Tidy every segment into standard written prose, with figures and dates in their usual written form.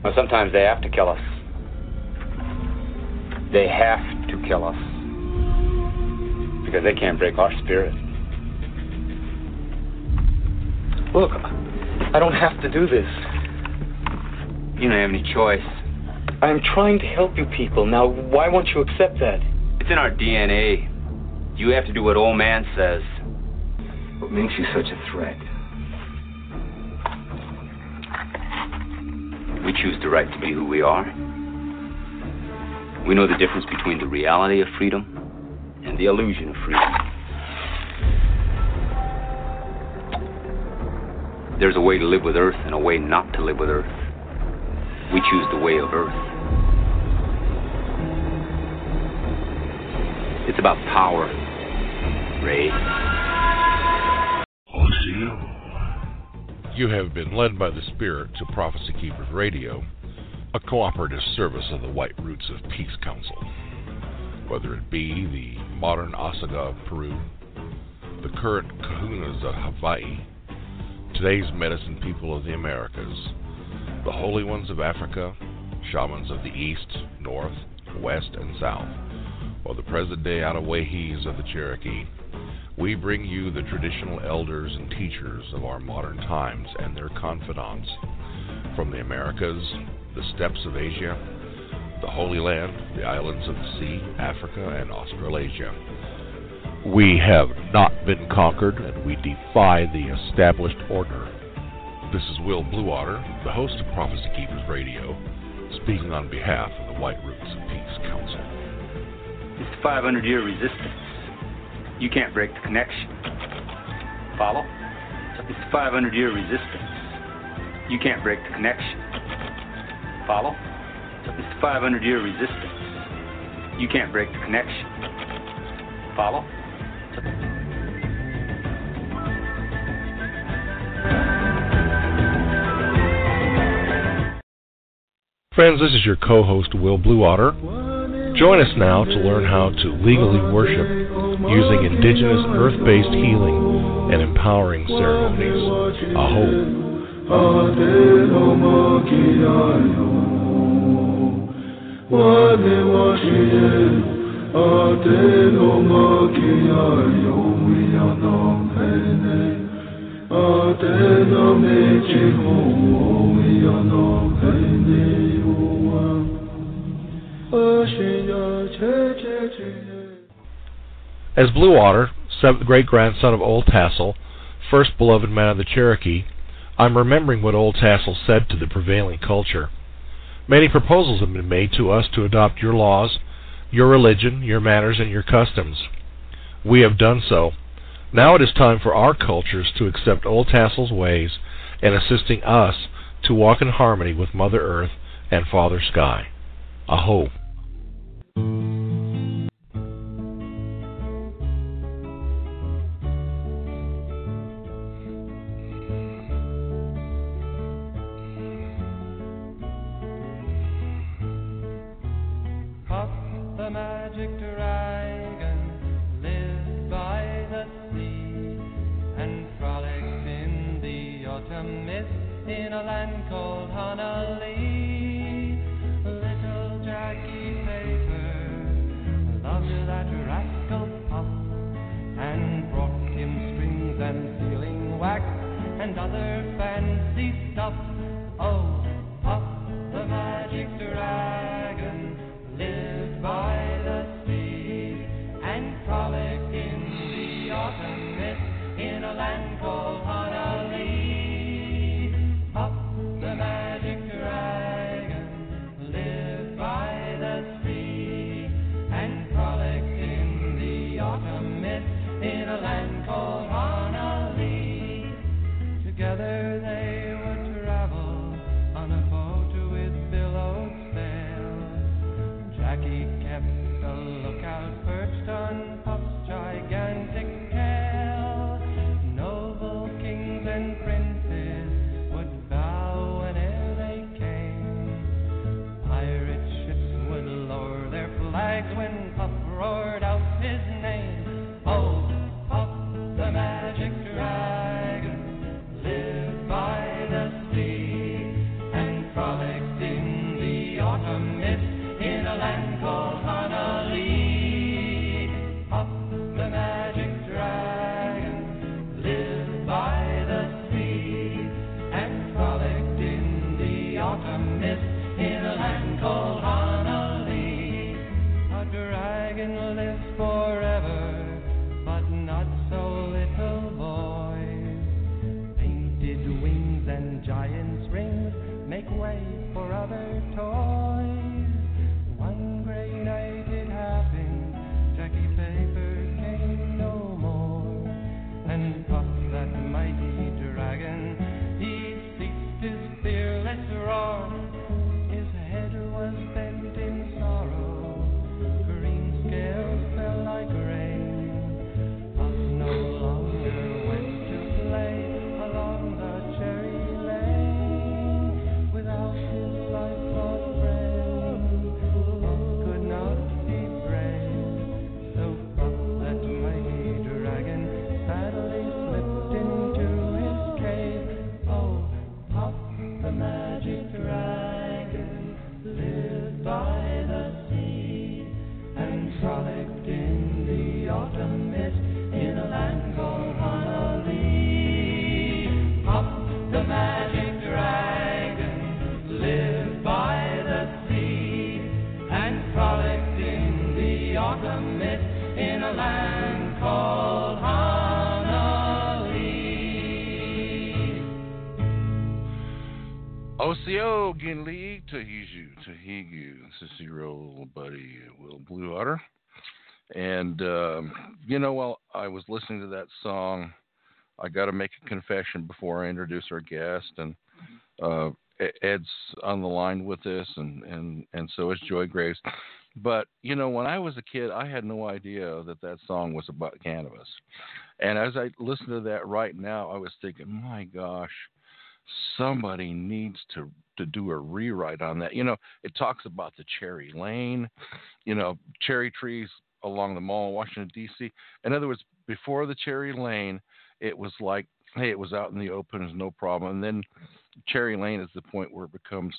Well, sometimes they have to kill us. They have to kill us. Because they can't break our spirit. Look, I don't have to do this. You don't have any choice. I'm trying to help you people. Now, why won't you accept that? It's in our DNA. You have to do what old man says. What makes you such a threat? We choose the right to be who we are. We know the difference between the reality of freedom and the illusion of freedom. There's a way to live with Earth and a way not to live with Earth. We choose the way of Earth. It's about power, Ray. You have been led by the Spirit to Prophecy Keepers Radio, a cooperative service of the White Roots of Peace Council. Whether it be the modern Osaga of Peru, the current Kahunas of Hawaii, today's medicine people of the Americas, the Holy Ones of Africa, shamans of the East, North, West, and South, or the present-day Anawahis of the Cherokee, we bring you the traditional elders and teachers of our modern times and their confidants from the Americas, the steppes of Asia, the Holy Land, the islands of the sea, Africa, and Australasia. We have not been conquered, and we defy the established order. This is Will Bluewater, the host of Prophecy Keepers Radio, speaking on behalf of the White Roots of Peace Council. It's the 500-year resistance. You can't break the connection. Follow? It's the 500-year resistance. You can't break the connection. Follow? It's the 500-year resistance. You can't break the connection. Follow? Friends, this is your co-host, Will Bluewater. Join us now to learn how to legally worship using indigenous earth-based healing and empowering ceremonies. Aho. As Bluewater, seventh great-grandson of Old Tassel, first beloved man of the Cherokee, I'm remembering what Old Tassel said to the prevailing culture. Many proposals have been made to us to adopt your laws, your religion, your manners, and your customs. We have done so. Now it is time for our cultures to accept Old Tassel's ways and assisting us to walk in harmony with Mother Earth and Father Sky. Aho. In a land called Honolulu, little Jackie Paper loved that rascal Puff and brought him strings and sealing wax and other fancy stuff. Oh, Puff the magic dragon lived by the sea and frolicked in the autumn mist in a land called Honolulu. The magic dragon lived by the sea and frolicked in the autumn mist in a land called Honolulu. Together they would travel on a boat with billows sail. Jackie kept a lookout perched on Puff's gigantic tail. Noble kings and princes would bow whenever they came. Pirate ships would lower their flags when Puff roared out his name. Oh, Puff the magic dragon lived by the sea and frolicked collecting the autumn mist in a land called Hanali. Up the magic dragon lived by the sea and frolicked in the autumn mist in a land called Hanali. A dragon lives forever, but not so little boys. Painted wings and giant's rings make way for other toys. One great night it happened, Jackie Paper came no more, and Puff, that mighty dragon, he ceased his fearless roar. His head was bent in sorrow, green scales fell like rain. Puff no longer went to play along the cherry lane without his lifelong friend. Puff could not be brave, so Puff, that mighty dragon, sadly slipped into his cave. Oh, Puff, the magic dragon, lived by the sea and frolicked in the autumn mist in a land called Hanali. Puff, the magic dragon, lived by the sea and frolicked in the autumn mist in a land called Hanali. Ocio, Ginli, Tahigu, Cicero, buddy, Will Blue Otter. And, while I was listening to that song, I got to make a confession before I introduce our guest. And Ed's on the line with us, and so is Joy Graves. But, when I was a kid, I had no idea that song was about cannabis. And as I listen to that right now, I was thinking, my gosh, somebody needs to do a rewrite on that. It talks about the cherry lane, cherry trees along the mall in Washington, D.C. In other words, before the cherry lane, it was like, hey, it was out in the open, there's no problem. And then cherry lane is the point where it becomes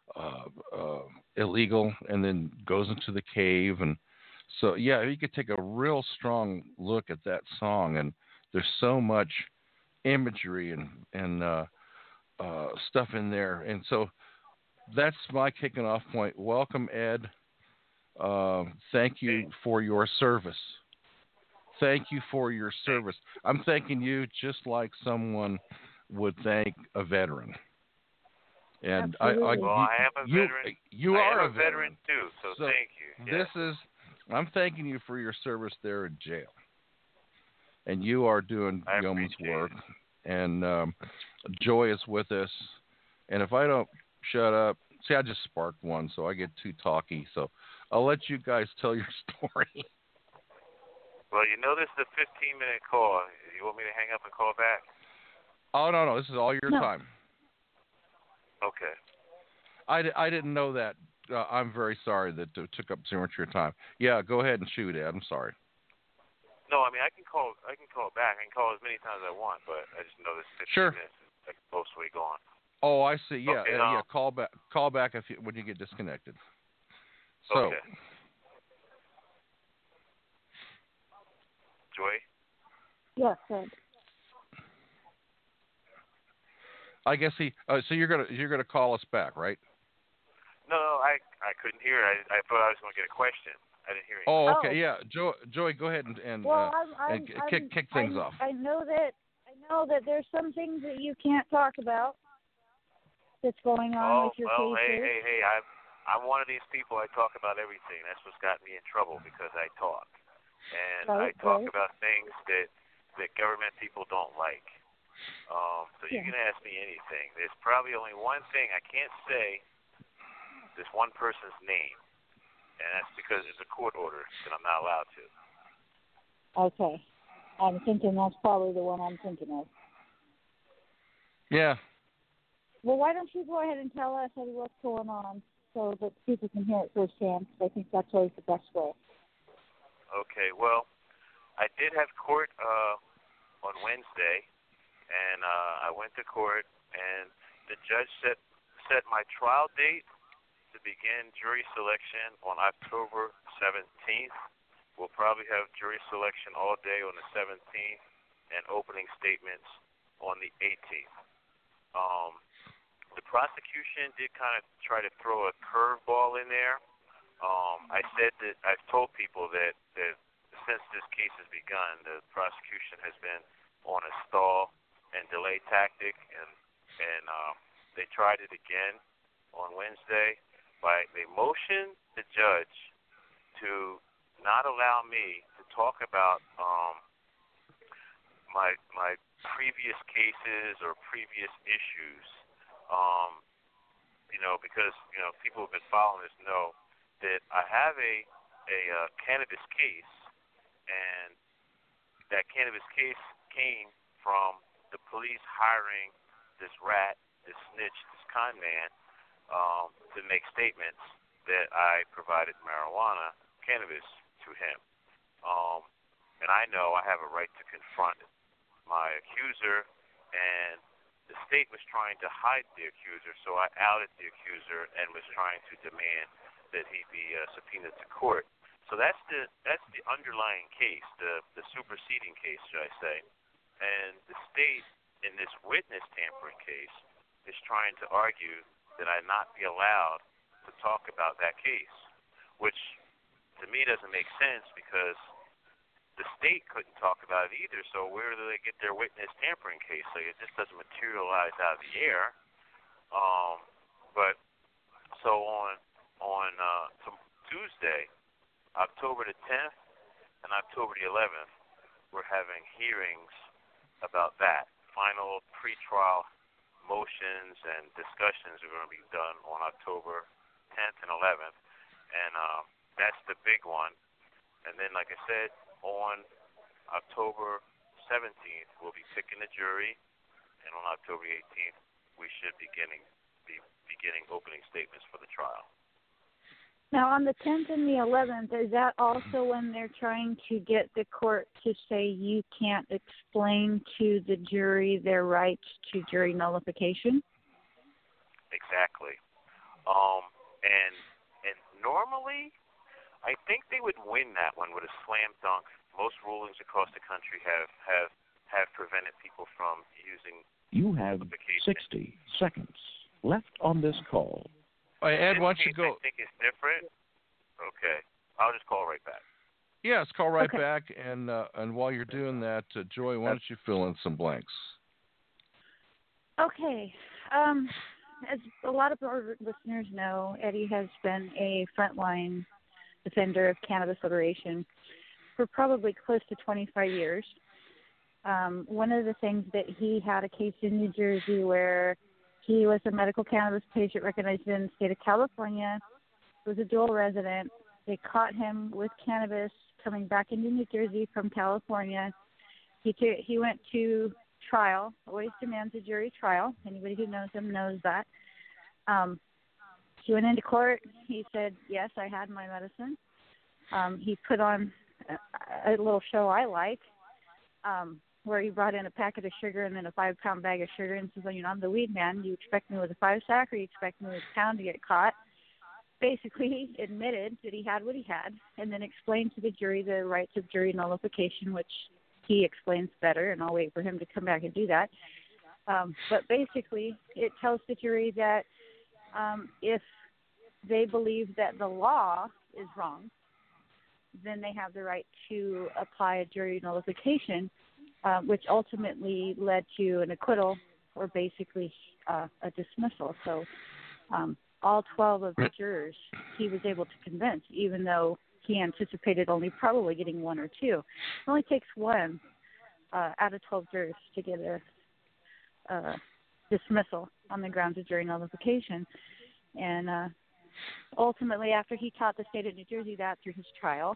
illegal and then goes into the cave. And so, yeah, you could take a real strong look at that song, and there's so much imagery and stuff in there. And so that's my kicking off point. Welcome, Ed. Thank you for your service. Thank you for your service. I'm thanking you just like someone would thank a veteran. And I am a veteran. You are a veteran too, so thank you. I'm thanking you for your service there in jail. And you are doing yeoman's work. And Joy is with us. And if I don't shut up, see, I just sparked one, so I get too talky. So I'll let you guys tell your story. Well, this is a 15-minute call. You want me to hang up and call back? Oh, no. This is all your time. Okay. I didn't know that. I'm very sorry that it took up so much of your time. Yeah, go ahead and shoot, Ed. I'm sorry. No, I mean, I can call back. I can call as many times as I want, but I just know this 15 minutes is like mostly gone. Oh, I see. Yeah, okay, yeah. Call back when you get disconnected. So. Okay. Joy? Yes, Ed. I guess so you're gonna call us back, right? No, I couldn't hear. I thought I was going to get a question. I didn't hear anything. Oh, okay, yeah. Joy, go ahead and kick things off. I know that there's some things that you can't talk about that's going on with your cases. Hey! I'm one of these people. I talk about everything. That's what's got me in trouble because I talk, and I talk about things that government people don't like. So you can ask me anything. There's probably only one thing I can't say. This one person's name, and that's because it's a court order that I'm not allowed to. Okay. I'm thinking that's probably the one I'm thinking of. Yeah. Well, why don't you go ahead and tell us what's going on so that people can hear it firsthand, because I think that's always the best way. Okay. Well, I did have court on Wednesday, and I went to court, and the judge set my trial date to begin jury selection on October 17th. We'll probably have jury selection all day on the 17th and opening statements on the 18th. The prosecution did kind of try to throw a curveball in there. I've told people that since this case has begun, the prosecution has been on a stall and delay tactic, and they tried it again on Wednesday by they motioned the judge to not allow me to talk about my previous cases or previous issues. Because people who have been following this know that I have a cannabis case, and that cannabis case came from the police hiring this rat, this snitch, this con man, to make statements that I provided marijuana, cannabis, to him. And I know I have a right to confront my accuser, and the state was trying to hide the accuser, so I outed the accuser and was trying to demand that he be subpoenaed to court. So that's the underlying case, the superseding case, should I say. And the state, in this witness tampering case, is trying to argue that I not be allowed to talk about that case, which to me doesn't make sense because the state couldn't talk about it either, so where do they get their witness tampering case? So it just doesn't materialize out of the air. But so on Tuesday, October the 10th and October the 11th, we're having hearings about that. Final pretrial motions and discussions are going to be done on October 10th and 11th, and that's the big one. And then, like I said, on October 17th, we'll be picking the jury, and on October 18th, we should be beginning opening statements for the trial. Now, on the 10th and the 11th, is that also when they're trying to get the court to say you can't explain to the jury their rights to jury nullification? Exactly. And normally, I think they would win that one with a slam dunk. Most rulings across the country have prevented people from using. You have 60 seconds left on this call. Ed, why don't you go? I think it's different. Okay, I'll just call right back. Yes, call right back, and while you're doing that, Joy, why don't you fill in some blanks? Okay. As a lot of our listeners know, Eddie has been a frontline defender of cannabis liberation for probably close to 25 years. One of the things that he had a case in New Jersey where he was a medical cannabis patient recognized in the state of California, was a dual resident. They caught him with cannabis coming back into New Jersey from California. He went to trial, always demands a jury trial. Anybody who knows him knows that. He went into court. He said, yes, I had my medicine. He put on a little show I like, where he brought in a packet of sugar and then a 5-pound bag of sugar and says, I'm the weed man. Do you expect me with a 5-sack or do you expect me with a pound to get caught? Basically, he admitted that he had what he had and then explained to the jury the rights of jury nullification, which he explains better, and I'll wait for him to come back and do that. But basically, it tells the jury that if they believe that the law is wrong, then they have the right to apply a jury nullification, which ultimately led to an acquittal or basically a dismissal. So all 12 of the jurors he was able to convince, even though he anticipated only probably getting 1 or 2. It only takes 1 out of 12 jurors to get a dismissal on the grounds of jury nullification. And ultimately, after he taught the state of New Jersey that through his trial,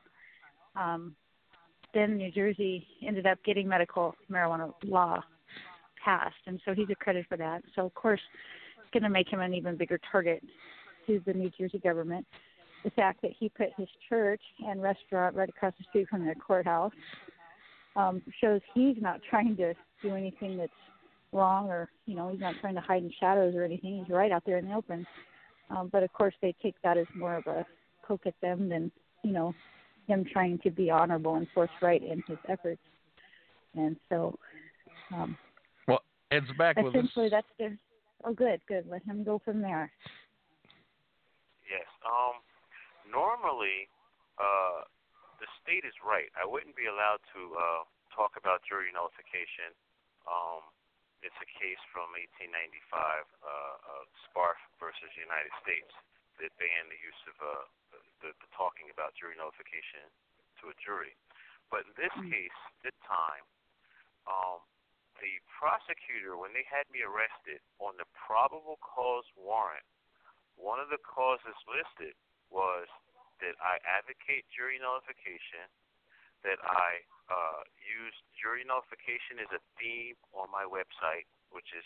then New Jersey ended up getting medical marijuana law passed, and so he's accredited for that. So, of course, it's going to make him an even bigger target to the New Jersey government. The fact that he put his church and restaurant right across the street from the courthouse shows he's not trying to do anything that's wrong or, he's not trying to hide in shadows or anything. He's right out there in the open. But of course, they take that as more of a poke at them than, him trying to be honorable and forthright in his efforts. And so, well, Ed's back with us. Essentially, that's the. Oh, good. Let him go from there. Yes. Normally, the state is right. I wouldn't be allowed to talk about jury nullification. It's a case from 1895, Sparf versus United States, that banned the use of the talking about jury nullification to a jury. But in this case, this time, the prosecutor, when they had me arrested on the probable cause warrant, one of the causes listed was that I advocate jury nullification, that I used jury nullification as a theme on my website, which is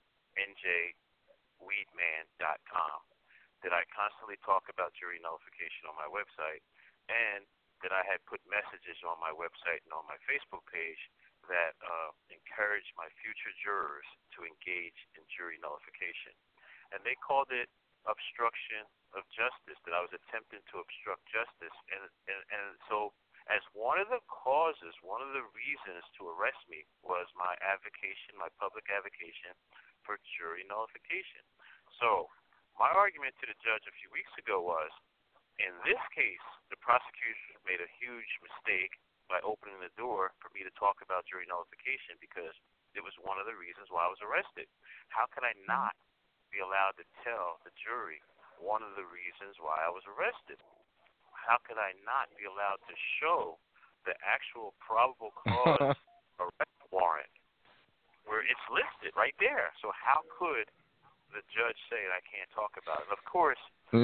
njweedman.com, that I constantly talk about jury nullification on my website, and that I had put messages on my website and on my Facebook page that encouraged my future jurors to engage in jury nullification. And they called it obstruction of justice, that I was attempting to obstruct justice. And so as one of the causes, one of the reasons to arrest me was my advocation, my public advocation for jury nullification. So my argument to the judge a few weeks ago was, in this case, the prosecution made a huge mistake by opening the door for me to talk about jury nullification, because it was one of the reasons why I was arrested. How could I not be allowed to tell the jury one of the reasons why I was arrested? How could I not be allowed to show the actual probable cause arrest warrant where it's listed right there? So how could the judge say that I can't talk about it? Of course,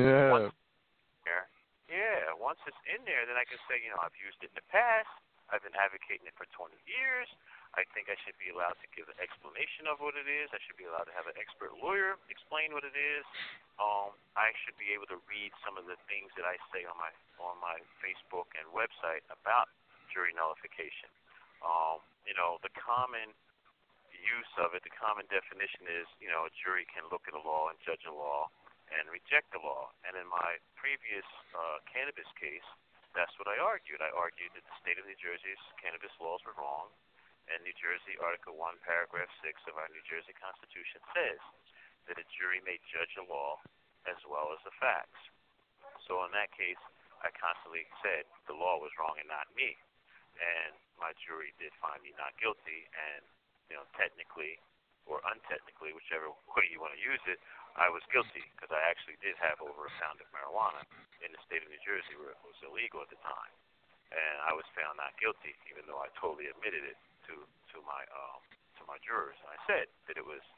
once it's in there, then I can say, I've used it in the past. I've been advocating it for 20 years. I think I should be allowed to give an explanation of what it is. I should be allowed to have an expert lawyer explain what it is. I should be able to read some of the things that I say on my Facebook and website about jury nullification. The common use of it, the common definition is, a jury can look at a law and judge a law and reject the law. And in my previous cannabis case, that's what I argued. I argued that the state of New Jersey's cannabis laws were wrong, and New Jersey Article 1, Paragraph 6 of our New Jersey Constitution says that a jury may judge a law as well as the facts. So in that case, I constantly said the law was wrong and not me. And my jury did find me not guilty, and technically or untechnically, whichever way you want to use it, I was guilty, because I actually did have over a pound of marijuana in the state of New Jersey where it was illegal at the time. And I was found not guilty, even though I totally admitted it to my jurors. And I said that it was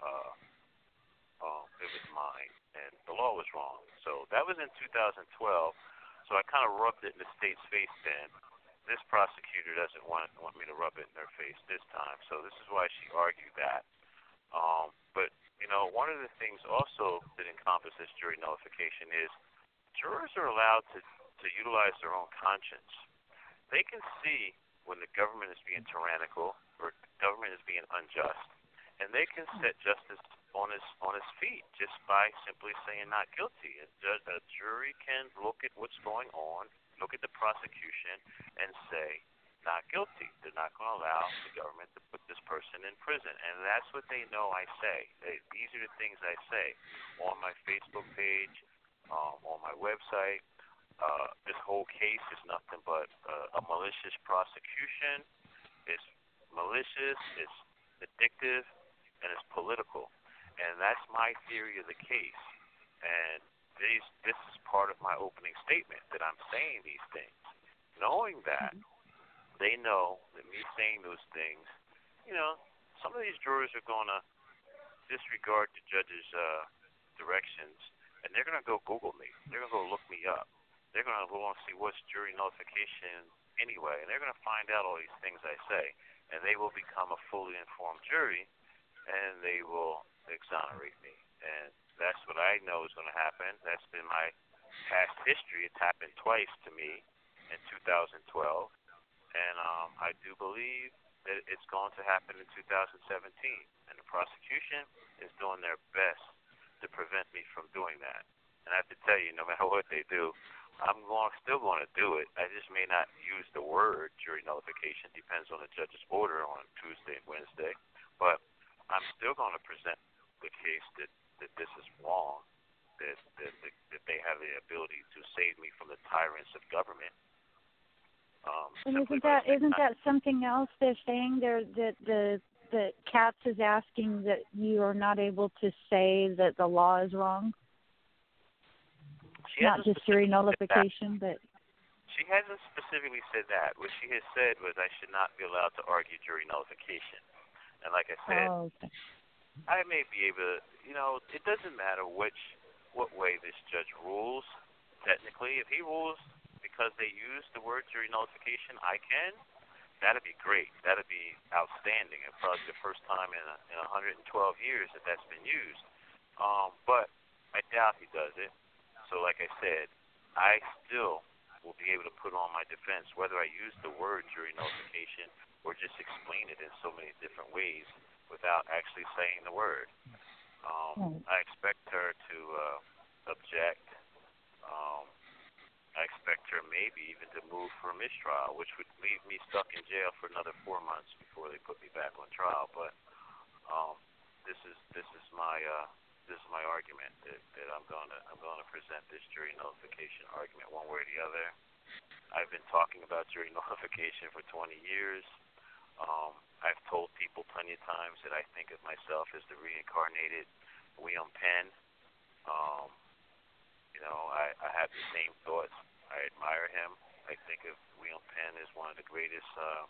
mine, and the law was wrong. So that was in 2012. So I kind of rubbed it in the state's face then. This prosecutor doesn't want me to rub it in their face this time, so this is why she argued that. But one of the things also that encompasses jury nullification is jurors are allowed to utilize their own conscience. They can see when the government is being tyrannical or the government is being unjust, and they can set justice on his feet just by simply saying not guilty. A jury can look at what's going on, look at the prosecution, and say not guilty. They're not going to allow the government to put this person in prison. And that's what they know I say. These are the things I say on my Facebook page, on my website. This whole case is nothing but a malicious prosecution. It's malicious, it's addictive, and it's political. And that's my theory of the case. And this is part of my opening statement, that I'm saying these things. Knowing that, they know that me saying those things, some of these jurors are going to disregard the judge's directions, and they're going to go Google me. They're going to go look me up. They're going to go and see what's jury nullification anyway, and they're going to find out all these things I say, and they will become a fully informed jury, and they will exonerate me. And that's what I know is going to happen. That's been my past history. It's happened twice to me in 2012. And I do believe that it's going to happen in 2017. And the prosecution is doing their best to prevent me from doing that. And I have to tell you, no matter what they do, still going to do it. I just may not use the word jury nullification. Depends on the judge's order on Tuesday and Wednesday. But I'm still going to present the case that this is wrong, that they have the ability to save me from the tyrants of government. And isn't that something else they're saying there, that the Katz is asking that you are not able to say that the law is wrong? Not just jury nullification, but... She hasn't specifically said that. What she has said was I should not be allowed to argue jury nullification. And like I said, I may be able to, it doesn't matter what way this judge rules. Technically, if he rules because they use the word jury nullification, that'd be great. That'd be outstanding. It's probably the first time in 112 years that's been used. But I doubt he does it. So like I said, I still will be able to put on my defense, whether I use the word jury nullification or just explain it in so many different ways without actually saying the word. I expect her to object. I expect her maybe even to move for a mistrial, which would leave me stuck in jail for another 4 months before they put me back on trial. But this is my argument that I'm gonna present this jury nullification argument one way or the other. I've been talking about jury nullification for 20 years. I've told people plenty of times that I think of myself as the reincarnated William Penn. I have the same thoughts. I admire him. I think of William Penn as one of the greatest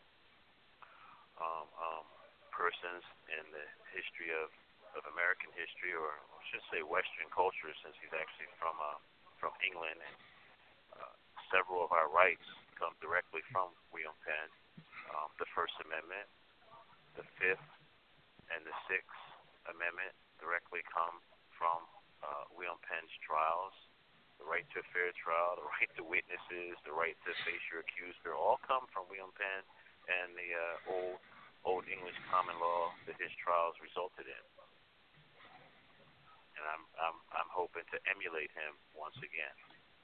persons in the history of American history, or I should say Western culture, since he's actually from England. And several of our rights come directly from William Penn. The First Amendment, the Fifth, and the Sixth Amendment directly come from William Penn's trials. The right to a fair trial, the right to witnesses, the right to face your accuser, all come from William Penn and the old English common law that his trials resulted in. And I'm hoping to emulate him once again.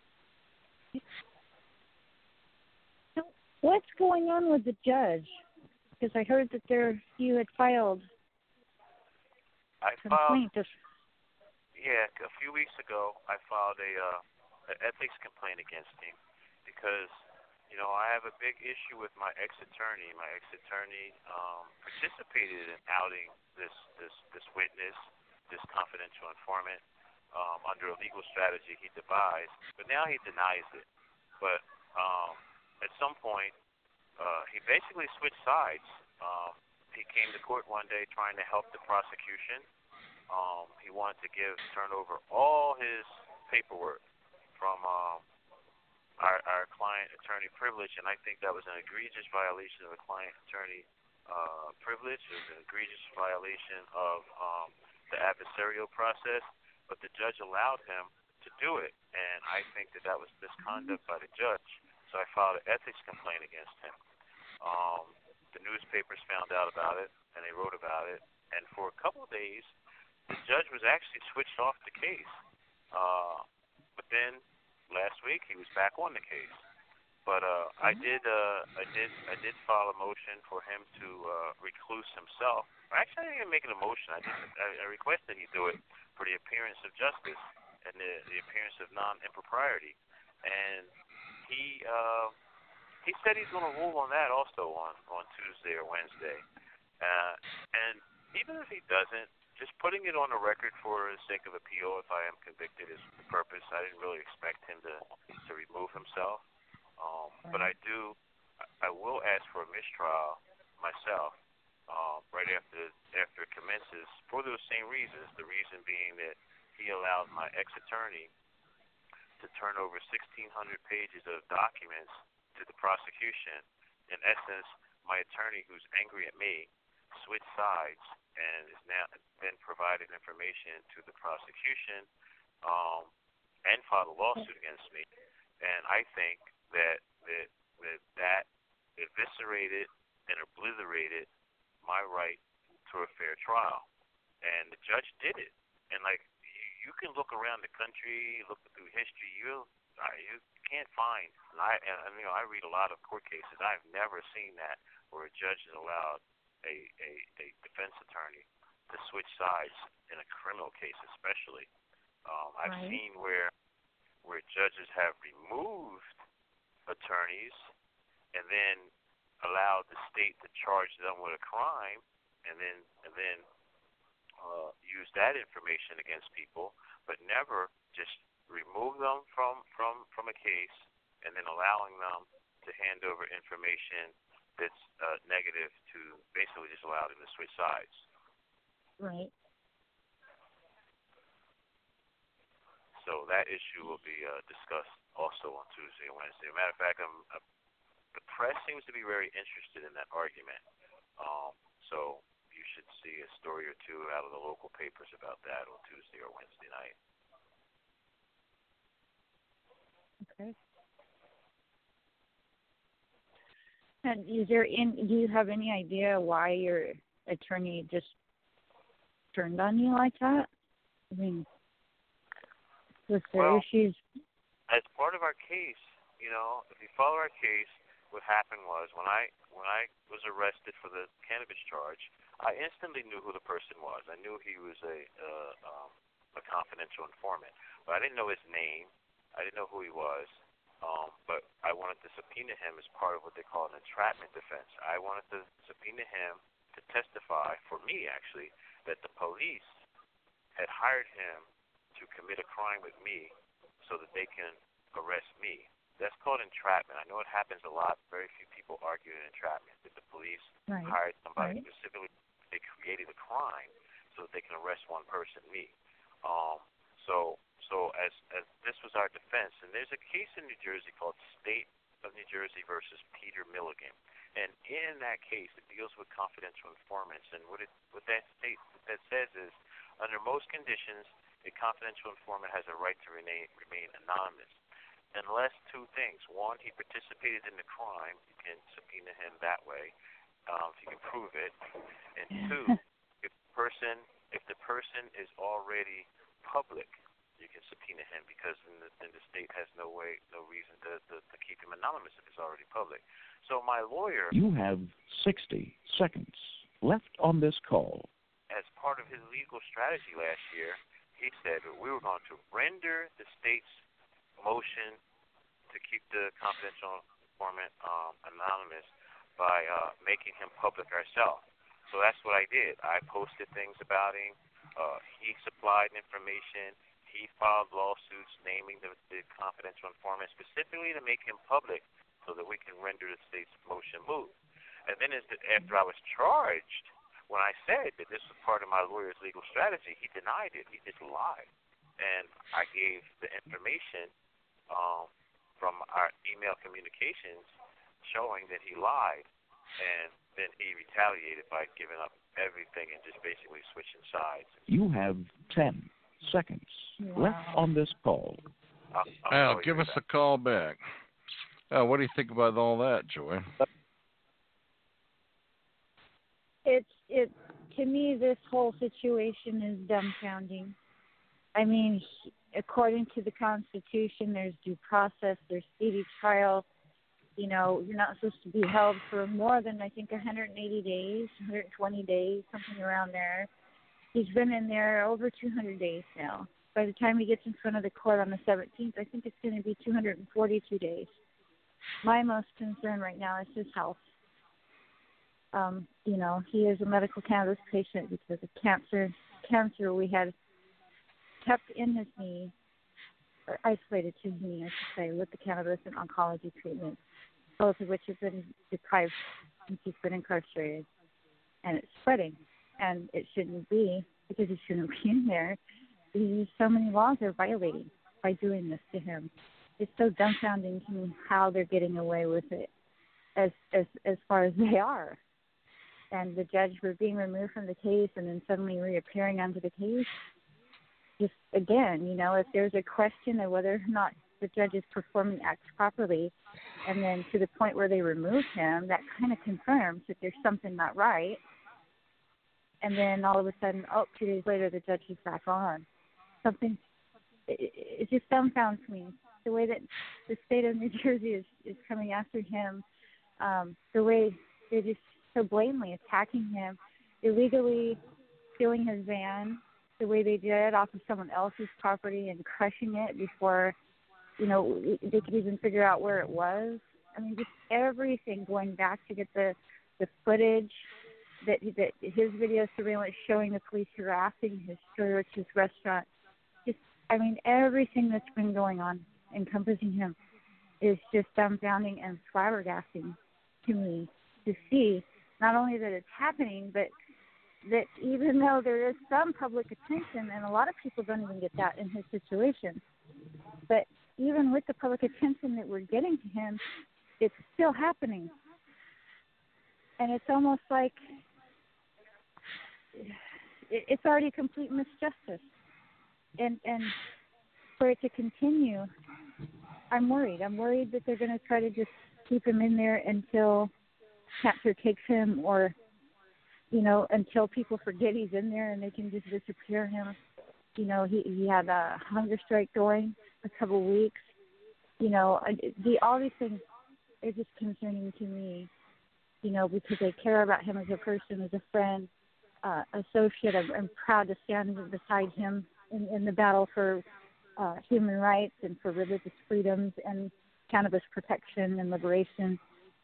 What's going on with the judge? Because I heard that you had filed a complaint. A few weeks ago, I filed an ethics complaint against him because, I have a big issue with my ex-attorney. My ex-attorney participated in outing this witness, this confidential informant, under a legal strategy he devised, but now he denies it. But at some point, he basically switched sides. He came to court one day trying to help the prosecution. He wanted to turn over all his paperwork from our client-attorney privilege, and I think that was an egregious violation of the client-attorney privilege. It was an egregious violation of the adversarial process, but the judge allowed him to do it, and I think that was misconduct by the judge. So I filed an ethics complaint against him. The newspapers found out about it, and they wrote about it, and for a couple of days, the judge was actually switched off the case. But then last week he was back on the case. But I did file a motion for him to recluse himself. Actually, I didn't even make it a motion. I requested he do it for the appearance of justice and the appearance of non-impropriety. And he said he's going to rule on that also on Tuesday or Wednesday. And even if he doesn't, just putting it on the record for the sake of appeal, if I am convicted, is the purpose. I didn't really expect him to remove himself. But I will ask for a mistrial myself right after it commences for those same reasons. The reason being that he allowed my ex-attorney to turn over 1,600 pages of documents to the prosecution. In essence, my attorney, who's angry at me, switched sides and has now been provided information to the prosecution and filed a lawsuit against me. And I think that eviscerated and obliterated my right to a fair trial. And the judge did it. And like you you can look around the country, look through history, you can't find. And I read a lot of court cases. I've never seen that where a judge has allowed a defense attorney to switch sides in a criminal case, especially. I've seen where judges have removed attorneys and then allowed the state to charge them with a crime, and then use that information against people, but never just remove them from a case and then allowing them to hand over information that's negative to basically just allow them to switch sides. Right. So that issue will be discussed also on Tuesday and Wednesday. As a matter of fact, the press seems to be very interested in that argument. So you should see a story or two out of the local papers about that on Tuesday or Wednesday night. Okay. And do you have any idea why your attorney just turned on you like that? I mean, was there issues? As part of our case, if you follow our case, what happened was when I was arrested for the cannabis charge, I instantly knew who the person was. I knew he was a confidential informant, but I didn't know his name. I didn't know who he was. But I wanted to subpoena him as part of what they call an entrapment defense. I wanted to subpoena him to testify for me, actually, that the police had hired him to commit a crime with me so that they can arrest me. That's called entrapment. I know it happens a lot. Very few people argue in entrapment. That the police hired somebody specifically, they created a crime so that they can arrest one person, me. So as this was our defense, and there's a case in New Jersey called State of New Jersey versus Peter Milligan, and in that case it deals with confidential informants. And what that says is, under most conditions, a confidential informant has a right to remain anonymous, unless two things. One, he participated in the crime. You can subpoena him that way if you can prove it. And two, if the person is already public, you can subpoena him, because then the state has no reason to keep him anonymous if it's already public. So my lawyer... You have 60 seconds left on this call. As part of his legal strategy last year, he said that we were going to render the state's motion to keep the confidential informant anonymous by making him public ourselves. So that's what I did. I posted things about him. He supplied information. He filed lawsuits naming the confidential informant specifically to make him public so that we can render the state's motion moot. And then after I was charged, when I said that this was part of my lawyer's legal strategy, he denied it. He just lied. And I gave the information from our email communications showing that he lied. And then he retaliated by giving up everything and just basically switching sides. You have 10 seconds left on this call. Al, give us a call back. What do you think about all that, Joy? To me, this whole situation is dumbfounding. I mean, according to the Constitution, there's due process, there's speedy trial. You're not supposed to be held for more than, I think, 180 days, 120 days, something around there. He's been in there over 200 days now. By the time he gets in front of the court on the 17th, I think it's going to be 242 days. My most concern right now is his health. He is a medical cannabis patient because of cancer we had kept in his knee, or isolated to his knee, I should say, with the cannabis and oncology treatment, both of which have been deprived since he's been incarcerated. And it's spreading. And it shouldn't be, because he shouldn't be in there. So many laws are violating by doing this to him. It's so dumbfounding to me how they're getting away with it as far as they are. And the judge for being removed from the case and then suddenly reappearing onto the case. Just, again, if there's a question of whether or not the judge is performing acts properly, and then to the point where they remove him, that kind of confirms that there's something not right. And then all of a sudden, 2 days later, the judge is back on. something. It just dumbfounds me the way that the state of New Jersey is coming after him. The way they're just so blatantly attacking him, illegally stealing his van, the way they did off of someone else's property and crushing it before, they could even figure out where it was. I mean, just everything, going back to get the footage, that his video surveillance showing the police harassing his church, his restaurant. Everything that's been going on encompassing him is just dumbfounding and flabbergasting to me to see not only that it's happening, but that even though there is some public attention, and a lot of people don't even get that in his situation, but even with the public attention that we're getting to him, it's still happening. And it's almost like it's already complete misjustice. And for it to continue, I'm worried. I'm worried that they're going to try to just keep him in there until capture takes him, or, until people forget he's in there and they can just disappear him. He had a hunger strike going a couple of weeks. All these things are just concerning to me, because I care about him as a person, as a friend, associate. I'm proud to stand beside him in the battle for human rights and for religious freedoms and cannabis protection and liberation.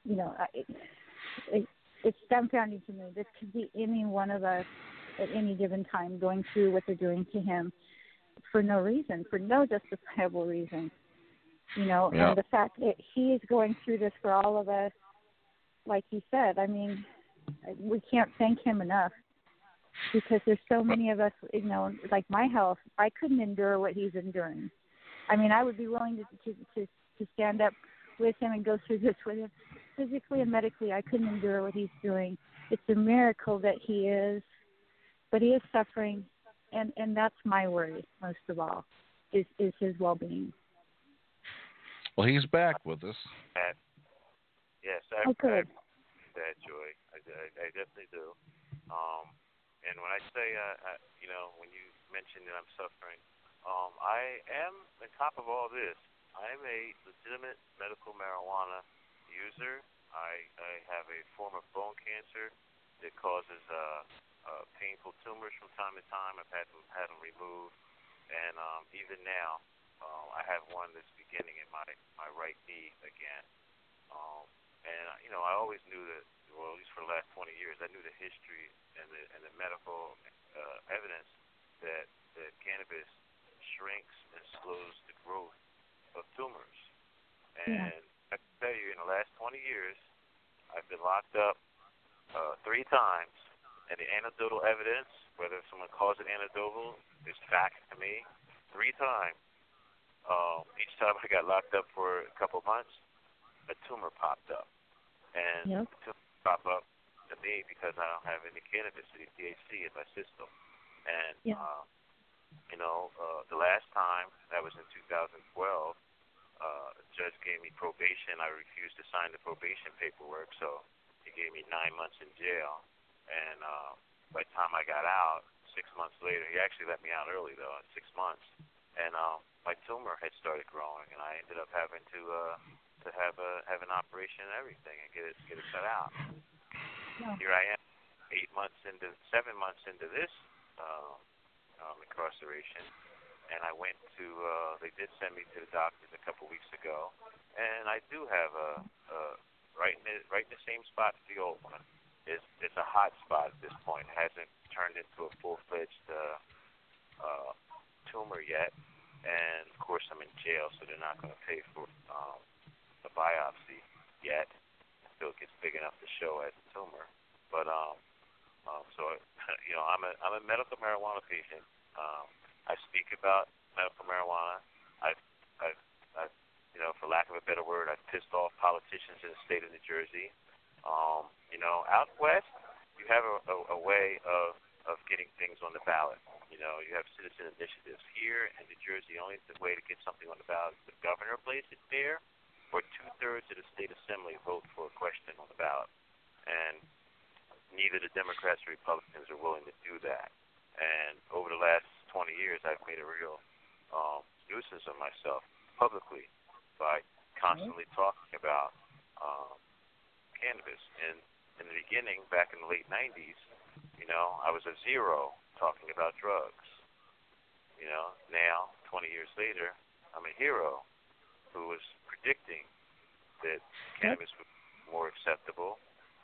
It's dumbfounding to me. This could be any one of us at any given time going through what they're doing to him for no reason, for no justifiable reason. And the fact that he is going through this for all of us, like you said, we can't thank him enough, because there's so many of us, like my health, I couldn't endure what he's enduring. I would be willing to stand up with him and go through this with him. Physically and medically, I couldn't endure what he's doing. It's a miracle that he is, but he is suffering, and that's my worry most of all, is his well-being. Well, he's back with us. Yes, I agree with that, Joy. I definitely do. And when I say, when you mention that I'm suffering, I am, on top of all this, I'm a legitimate medical marijuana user. I have a form of bone cancer that causes painful tumors from time to time. I've had them removed, and even now, I have one that's beginning in my right knee again. And I always knew that, well, at least for the last 20 years, I knew the history and the medical evidence that cannabis shrinks and slows the growth of tumors. And I can tell you, in the last 20 years, I've been locked up 3 times, and the anecdotal evidence, whether someone calls it anecdotal, is fact to me. 3 times. Each time I got locked up for a couple months, a tumor popped up. And the tumor popped up to me because I don't have any cannabis, any THC in my system. And, the last time, that was in 2012, the judge gave me probation. I refused to sign the probation paperwork, so he gave me 9 months in jail. And by the time I got out, 6 months later, he actually let me out early, though, at 6 months. And my tumor had started growing, and I ended up having to have an operation and everything and get it cut out. Here I am, 7 months into this incarceration, and I went to. They did send me to the doctors a couple weeks ago, and I do have right in the same spot as the old one. It's a hot spot at this point. It hasn't turned into a full-fledged tumor yet, and of course I'm in jail, so they're not going to pay for a biopsy yet until it gets big enough to show as a tumor. But I'm a medical marijuana patient. I speak about medical marijuana. I've for lack of a better word, I've pissed off politicians in the state of New Jersey. Out west, you have a way of getting things on the ballot. You have citizen initiatives. Here in New Jersey, only the way to get something on the ballot is the governor places it there, or 2/3 of the state assembly vote for a question on the ballot. And neither the Democrats or Republicans are willing to do that. And over the last 20 years, I've made a real nuisance of myself publicly by constantly talking about cannabis. And in the beginning, back in the late 90s, I was a zero talking about drugs. Now, 20 years later, I'm a hero who was predicting that cannabis would be more acceptable.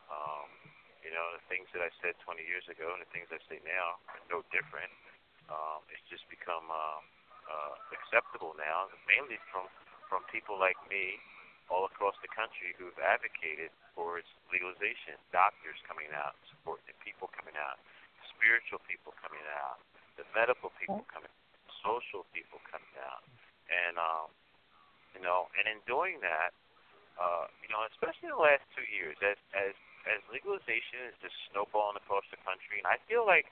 The things that I said 20 years ago and the things I say now are no different. It's just become acceptable now, mainly from people like me all across the country who have advocated for its legalization. Doctors coming out, supporting it, people coming out, spiritual people coming out, the medical people coming out, social people coming out. And, and in doing that, especially in the last 2 years, as legalization is just snowballing across the country, and I feel like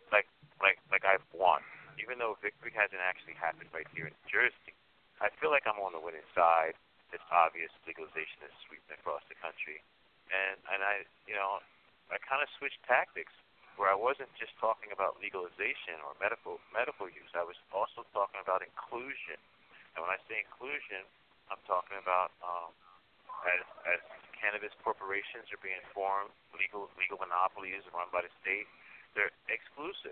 I've won, even though victory hasn't actually happened right here in New Jersey. I feel like I'm on the winning side. It's obvious legalization is sweeping across the country, and I kind of switched tactics where I wasn't just talking about legalization or medical use. I was also talking about inclusion, and when I say inclusion, I'm talking about as cannabis corporations are being formed, legal monopolies run by the state. They're exclusive.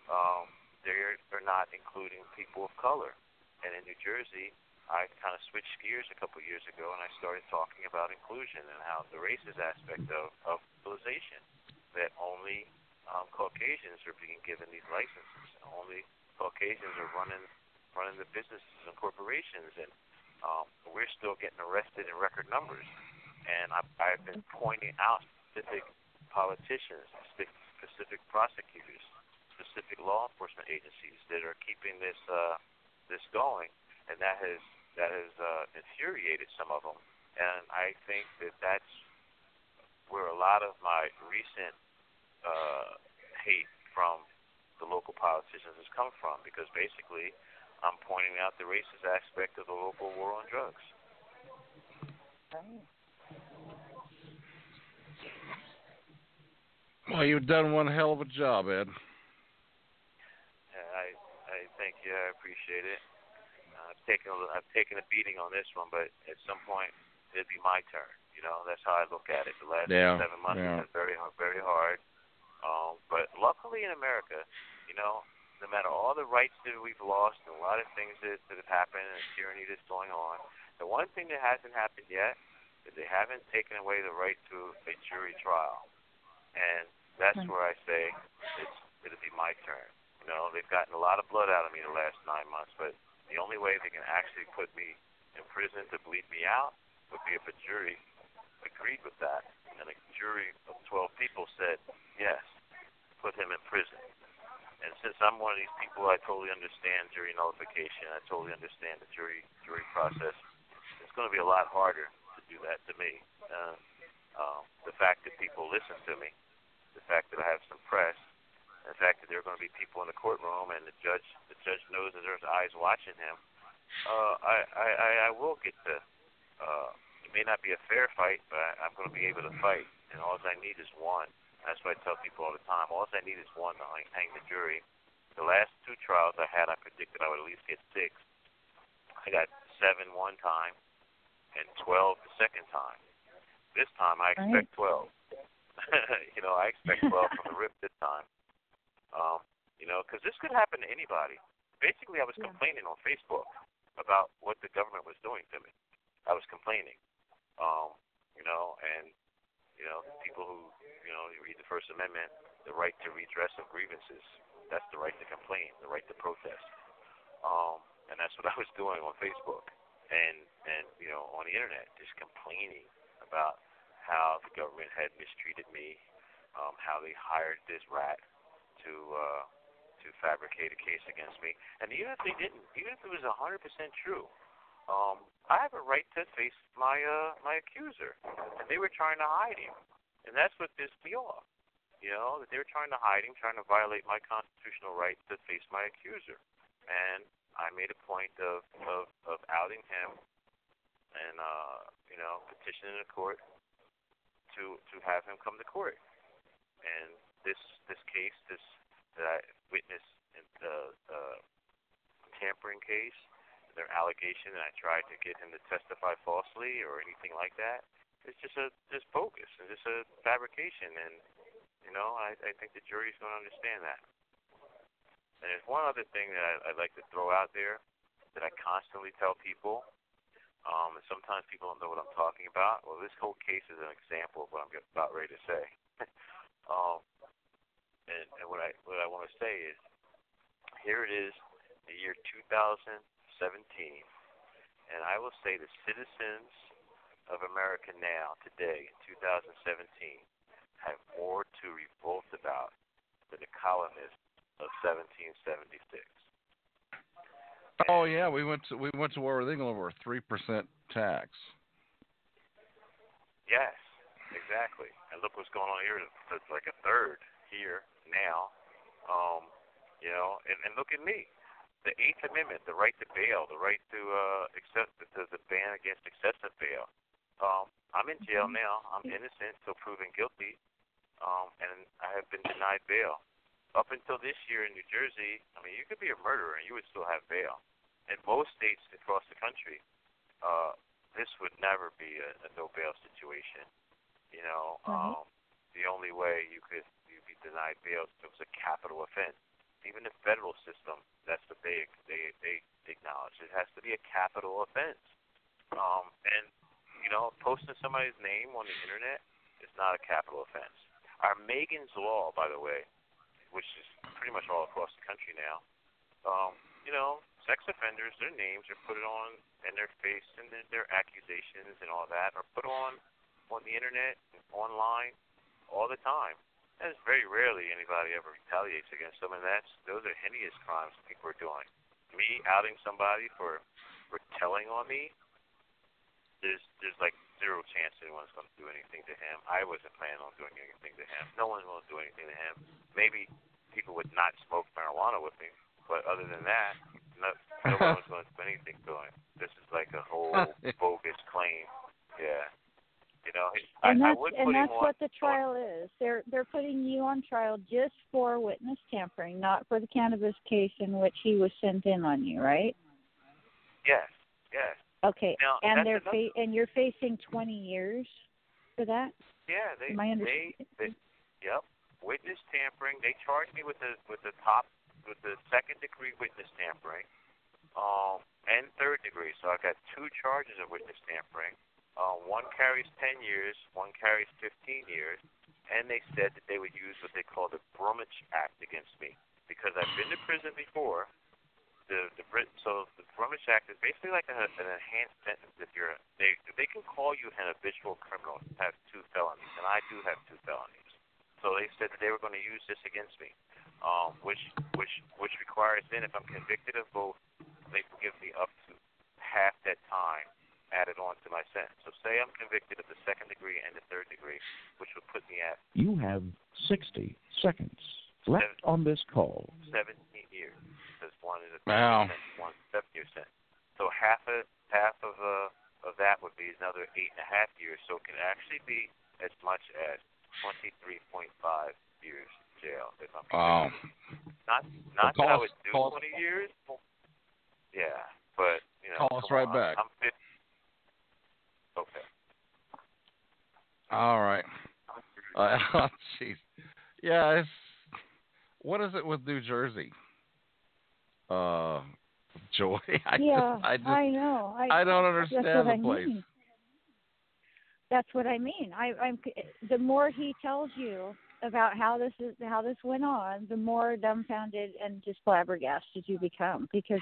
They're not including people of color. And in New Jersey, I kind of switched gears a couple of years ago, and I started talking about inclusion and how the racist aspect of legalization, that only Caucasians are being given these licenses. Only Caucasians are running the businesses and corporations, and we're still getting arrested in record numbers. And I've been pointing out specific politicians, specific prosecutors, specific law enforcement agencies that are keeping this going, and that has infuriated some of them. And I think that's where a lot of my recent hate from the local politicians has come from, because basically I'm pointing out the racist aspect of the local war on drugs. Well, you've done one hell of a job, Ed. I thank you. I appreciate it. I've taken a beating on this one, but at some point it'd be my turn. That's how I look at it. The last 7 months have been very, very hard. But luckily in America, no matter all the rights that we've lost and a lot of things that have happened and tyranny that's going on, the one thing that hasn't happened yet is they haven't taken away the right to a jury trial. And that's where I say it'll be my turn. They've gotten a lot of blood out of me the last 9 months, but the only way they can actually put me in prison to bleed me out would be if a jury agreed with that. And a jury of 12 people said, yes, put him in prison. And since I'm one of these people, I totally understand jury nullification. I totally understand the jury process. It's going to be a lot harder to do that to me. The fact that people listen to me, the fact that I have some press, the fact that there are going to be people in the courtroom and the judge knows that there's eyes watching him, I will get to. It may not be a fair fight, but I'm going to be able to fight. And all I need is one. That's what I tell people all the time. All I need is one to hang the jury. The last 2 trials I had, I predicted I would at least get 6. I got 7 one time and 12 the second time. This time I expect 12. I expect 12 from the rip this time. Because this could happen to anybody. Basically, I was complaining on Facebook about what the government was doing to me. I was complaining. People who, you read the First Amendment, the right to redress of grievances. That's the right to complain, the right to protest. And that's what I was doing on Facebook and on the internet, just complaining about how the government had mistreated me, how they hired this rat to fabricate a case against me. And even if they didn't, even if it was 100% true, I have a right to face my accuser. And they were trying to hide him. And that's what pissed me off. That they were trying to hide him, trying to violate my constitutional right to face my accuser. And I made a point of outing him and petitioning the court to have him come to court. And this case that I witnessed tampering case, their allegation that I tried to get him to testify falsely or anything like that. It's just bogus and just a fabrication, and I think the jury's going to understand that. And there's one other thing that I'd like to throw out there that I constantly tell people, and sometimes people don't know what I'm talking about. Well, this whole case is an example of what I'm about ready to say. And what I want to say is, here it is, the year 2017, and I will say the citizens of America now, today, in 2017, have more to revolt about than the colonists of 1776. Oh yeah, we went to war with England over a 3% tax. Yes, exactly. And look what's going on here. It's like a third here now. And look at me. The Eighth Amendment, the right to bail, the right to accept the ban against excessive bail. I'm in jail now. I'm innocent until proven guilty, and I have been denied bail. Up until this year in New Jersey, I mean, you could be a murderer and you would still have bail. In most states across the country, this would never be a no bail situation. The only way you'd be denied bail is if it was a capital offense. Even the federal system, that's what they acknowledge. It has to be a capital offense. And posting somebody's name on the internet is not a capital offense. Our Megan's Law, by the way, which is pretty much all across the country now, sex offenders, their names are put on and their face and their accusations and all that are put on the internet, online, all the time. And it's very rarely anybody ever retaliates against them, and those are heinous crimes people are doing. Me outing somebody for telling on me, there's like zero chance anyone's going to do anything to him. I wasn't planning on doing anything to him. No one's going to do anything to him. Maybe people would not smoke marijuana with me, but other than that, no one's going to do anything to him. This is like a whole bogus claim. Yeah. And that's what the trial is. They're putting you on trial just for witness tampering, not for the cannabis case in which he was sent in on you, right? Yes. Okay. Now, and you're facing 20 years for that? Yeah, yep. Witness tampering. They charged me with the second degree witness tampering, and third degree. So I got 2 charges of witness tampering. One carries 10 years, one carries 15 years, and they said that they would use what they call the Bromwich Act against me because I've been to prison before. So the Bromwich Act is basically like an enhanced sentence. If they can call you an habitual criminal if you have 2 felonies, and I do have 2 felonies. So they said that they were going to use this against me, which requires then if I'm convicted of both, they can give me up to half that time added on to my sentence. So say I'm convicted of the second degree and the third degree, which would put me at... You have 60 seconds left on this call. 17 years. Because one is a 3% sentence, one's a 7-year sentence. So half of that would be another 8.5 years. So it can actually be as much as 23.5 years in jail if I'm convicted. Not that I would do 20 years. Yeah, but call us right back. I'm 50. Okay. All right. Oh, jeez. Yeah, what is it with New Jersey? Joy? I know. I don't understand the place. Mean. That's what I mean. I'm the more he tells you about how this went on, the more dumbfounded and just flabbergasted you become because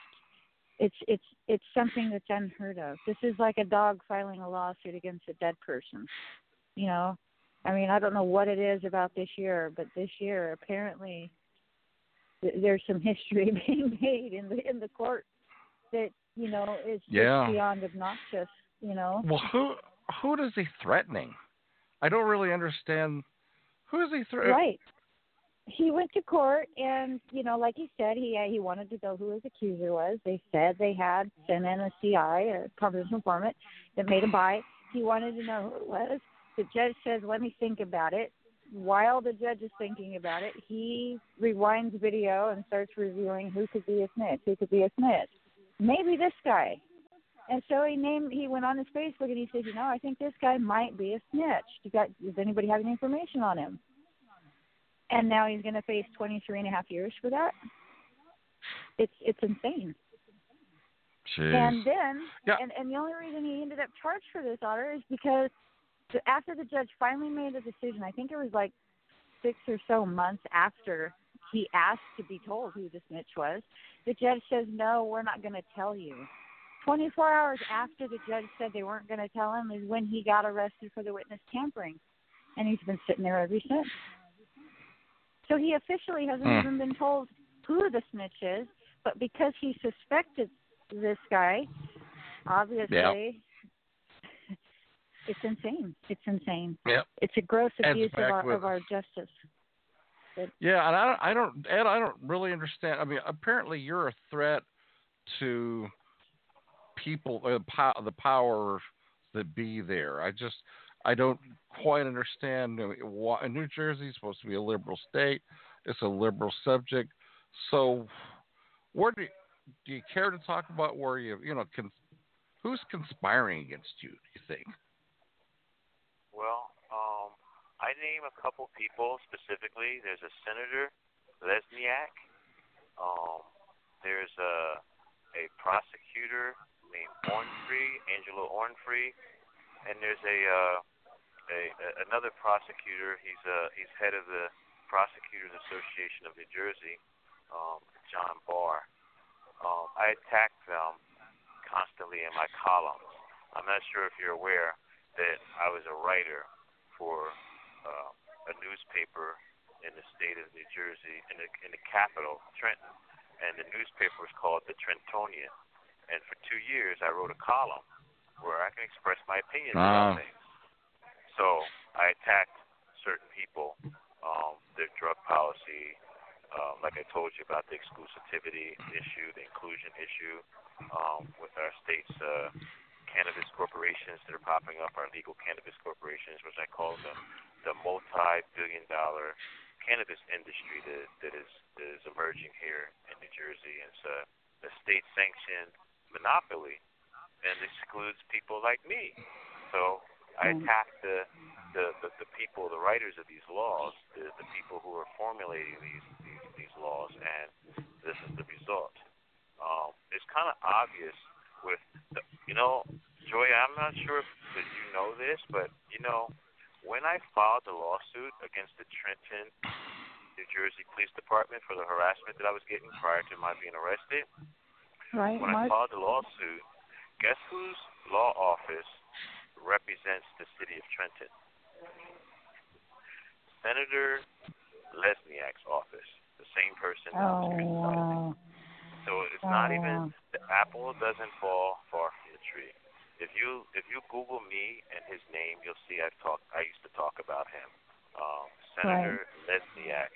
it's something that's unheard of. This is like a dog filing a lawsuit against a dead person. I mean, I don't know what it is about this year, but this year apparently there's some history being made in the court that is just beyond obnoxious. Well, who is he threatening? I don't really understand. Who is he threatening? Right. He went to court, and like he said, he wanted to know who his accuser was. They said they had sent in a CI, a confidential informant, that made him buy. He wanted to know who it was. The judge says, "Let me think about it." while the judge is thinking about it, he rewinds video and starts reviewing who could be a snitch. Maybe this guy. And so he went on his Facebook and he said, I think this guy might be a snitch. Does anybody have any information on him? And now he's going to face 23 and a half years for that. It's insane. Jeez. And then, and the only reason he ended up charged for this, Otter, is because after the judge finally made a decision, I think it was like 6 or so months after he asked to be told who the snitch was, the judge says, no, we're not going to tell you. 24 hours after the judge said they weren't going to tell him is when he got arrested for the witness tampering. And he's been sitting there ever since. So he officially hasn't even been told who the snitch is, but because he suspected this guy, obviously, it's insane. It's insane. Yep. It's a gross abuse of our justice. Yeah, and I don't really understand. I mean, apparently you're a threat to people, the power that be there. I don't quite understand. New Jersey is supposed to be a liberal state. It's a liberal subject. So, where do you care to talk about where who's conspiring against you? Do you think? Well, I name a couple people specifically. There's a Senator Lesniak. There's a prosecutor named Angelo Ornfree, and there's another prosecutor. He's head of the Prosecutors Association of New Jersey, John Barr. I attack them constantly in my columns. I'm not sure if you're aware that I was a writer for a newspaper in the state of New Jersey, in the capital, Trenton, and the newspaper was called the Trentonian. And for 2 years, I wrote a column where I can express my opinions about things. So I attacked certain people, their drug policy, like I told you about the exclusivity issue, the inclusion issue, with our state's cannabis corporations that are popping up, our legal cannabis corporations, which I call the multi-billion-dollar cannabis industry that is emerging here in New Jersey. It's a state-sanctioned monopoly and excludes people like me. So I attack the people, the writers of these laws, the people who are formulating these laws, and this is the result. It's kind of obvious with Joy, I'm not sure if you know this, but when I filed the lawsuit against the Trenton, New Jersey Police Department for the harassment that I was getting prior to my being arrested, when I filed the lawsuit, guess whose law office represents the city of Trenton? Senator Lesniak's office, the same person that was criticizing. So it's not even, the apple doesn't fall far from the tree. If you Google me and his name, you'll see I used to talk about him. Senator Lesniak,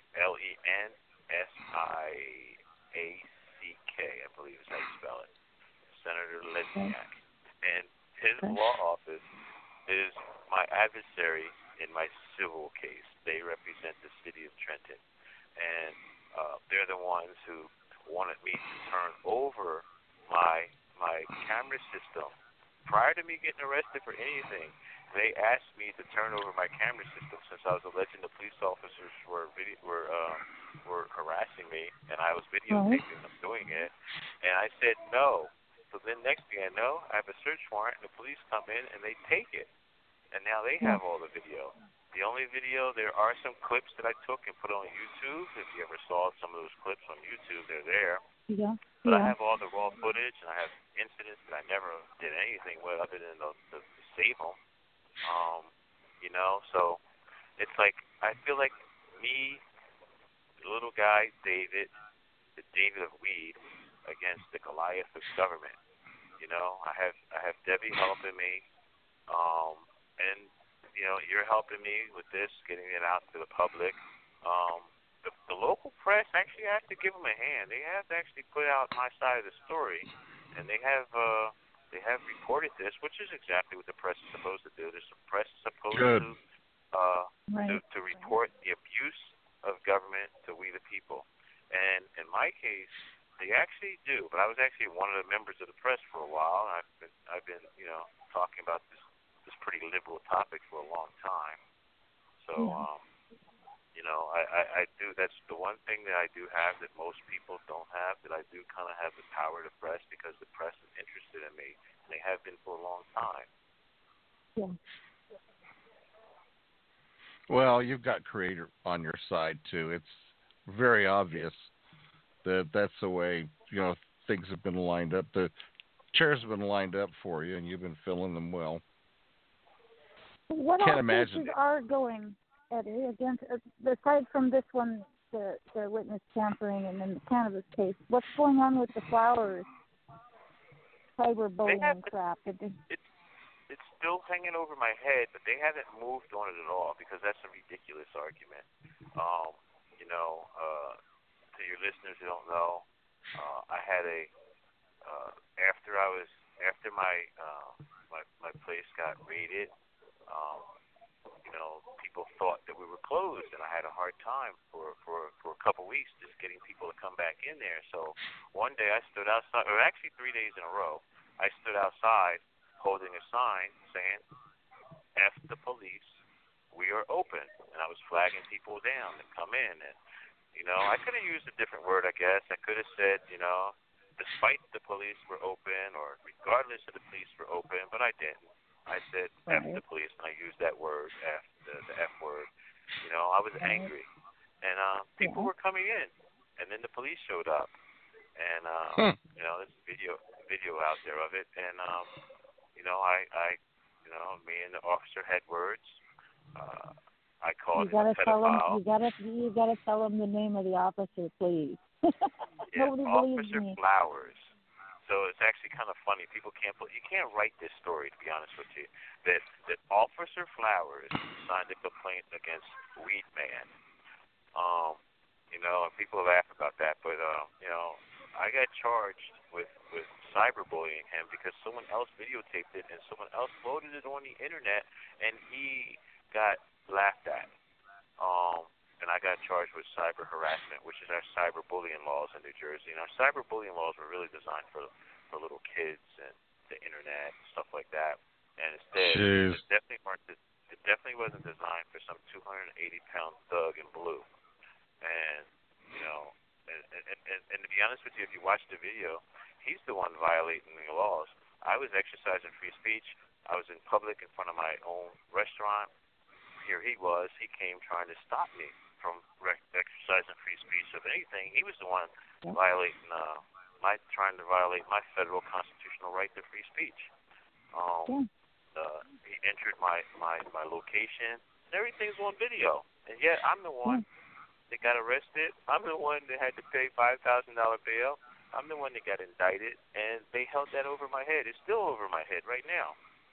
LensIack, I believe is how you spell it. Senator Lesniak. And his law office is my adversary in my civil case. They represent the city of Trenton. And they're the ones who wanted me to turn over my camera system. Prior to me getting arrested for anything, they asked me to turn over my camera system since I was alleging the police officers were harassing me, and I was videotaping them doing it. And I said no. So then next thing I know, I have a search warrant, and the police come in, and they take it. And now they have all the video. The only video, there are some clips that I took and put on YouTube. If you ever saw some of those clips on YouTube, they're there. Yeah. But I have all the raw footage, and I have incidents that I never did anything with other than to save them. So it's like, I feel like me, the little guy, David, the David of weed, against the Goliath of government. I have Debbie helping me, and you're helping me with this, getting it out to the public. The local press, actually, I have to give them a hand. They have to actually put out my side of the story, and they have reported this, which is exactly what the press is supposed to do. The press is supposed to to report the abuse of government to we the people. And in my case, they actually do. But I was actually one of the members of the press for a while. I've been talking about this pretty liberal topic for a long time. So I do. That's the one thing that I do have that most people don't have. That I do kind of have the power to press because the press is interested in me, and they have been for a long time. Yeah. Well, you've got Creator on your side too. It's very obvious that that's the way things have been lined up. The chairs have been lined up for you, and you've been filling them well. What Can't all imagine cases are going, Eddie, against aside from this one, the witness tampering, and then the cannabis case? What's going on with the Flowers cyberbullying crap? It's still hanging over my head, but they haven't moved on it at all because that's a ridiculous argument. To your listeners who don't know, I had after my place got raided. People thought that we were closed, and I had a hard time for a couple weeks just getting people to come back in there. So one day I stood outside, or actually 3 days in a row, I stood outside holding a sign saying, F the police, we are open. And I was flagging people down to come in. And, I could have used a different word, I guess. I could have said, despite the police were open or regardless of the police were open, but I didn't. I said F the police, and I used that word, F, the F word. I was angry. And people were coming in, and then the police showed up. And, there's video out there of it. And, me and the officer had words. I called him a pedophile. You gotta tell him the name of the officer, please. Nobody believes Officer me. Flowers. So it's actually kind of funny. People you can't write this story, to be honest with you. That Officer Flowers signed a complaint against Weed Man. And people laugh about that, but I got charged with cyberbullying him because someone else videotaped it and someone else loaded it on the internet, and he got laughed at. And I got charged with cyber harassment, which is our cyberbullying laws in New Jersey. And our cyberbullying laws were really designed for little kids and the internet and stuff like that. And instead, it definitely wasn't designed for some 280-pound thug in blue. And and to be honest with you, if you watch the video, he's the one violating the laws. I was exercising free speech. I was in public in front of my own restaurant. Here he was. He came trying to stop me from exercising free speech. If anything, he was the one violating trying to violate my federal constitutional right to free speech. He entered my location. Everything's on video, and yet I'm the one that got arrested. I'm the one that had to pay $5,000 bail. I'm the one that got indicted, and they held that over my head. It's still over my head right now.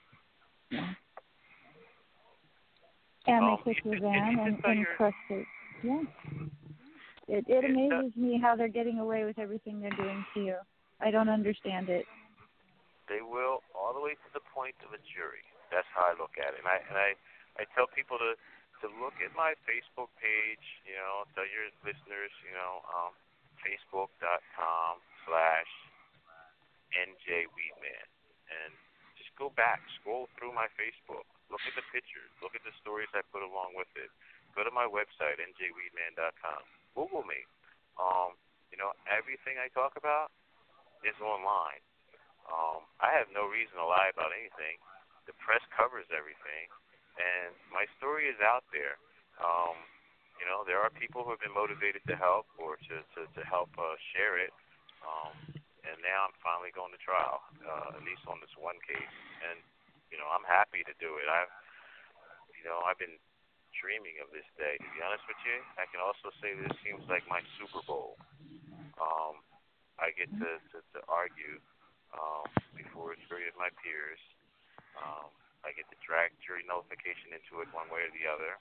And they took your van and crushed it. Yeah. It amazes me how they're getting away with everything they're doing to you. I don't understand it. They will all the way to the point of a jury. That's how I look at it. And I tell people to look at my Facebook page, tell your listeners, facebook.com/NJWeedman. And just go back, scroll through my Facebook, look at the pictures, look at the stories I put along with it. Go to my website, NJWeedman.com. Google me. Everything I talk about is online. I have no reason to lie about anything. The press covers everything, and my story is out there. There are people who have been motivated to help or to help share it. And now I'm finally going to trial, at least on this one case. And, I'm happy to do it. I've been dreaming of this day, to be honest with you. I can also say this seems like my Super Bowl. I get to argue before a jury of my peers. I get to drag jury nullification into it one way or the other.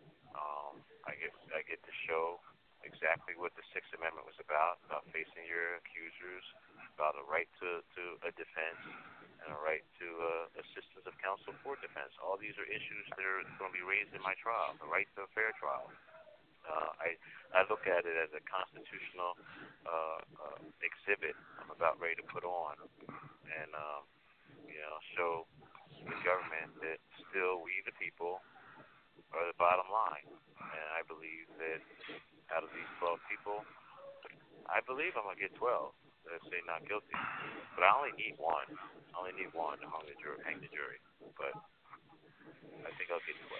I get to show exactly what the Sixth Amendment was about facing your accusers, about a right to a defense, and a right to a assistance of counsel for defense. All these are issues that are going to be raised in my trial, the right to a fair trial. I look at it as a constitutional exhibit I'm about ready to put on and, show the government that still we, the people, are the bottom line. And I believe that out of these 12 people, I believe I'm going to get 12 that say not guilty. But I only need one. I only need one to hang the jury. But I think I'll get